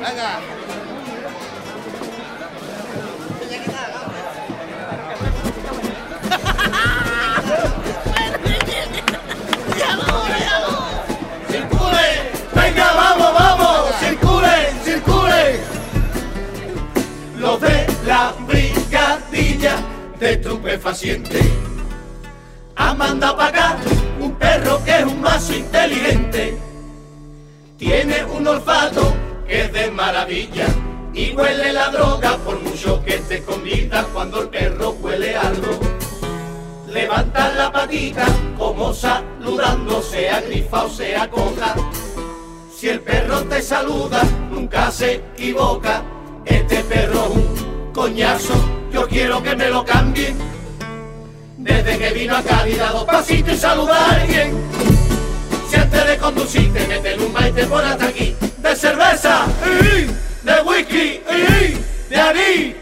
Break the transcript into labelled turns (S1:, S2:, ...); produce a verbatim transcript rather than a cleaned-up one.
S1: Venga.
S2: ¡Circule! ¡Venga, vamos, vamos! ¡Circule, circule! Los de la brigadilla de estupefacientes han mandado para acá un perro que es un mazo inteligente. Tiene un olfato que es de maravilla y huele la droga por mucho que esté escondida. Cuando el perro huele algo, levanta la patita como saludando, sea grifa o sea coja. Si el perro te saluda, nunca se equivoca. Este perro es un coñazo, yo quiero que me lo cambien. Desde que vino a Cádiz da dos pasitos y saluda a alguien. Si antes de conducir te meten un maíz te pone hasta aquí. De cerveza, y de whisky, y de anís,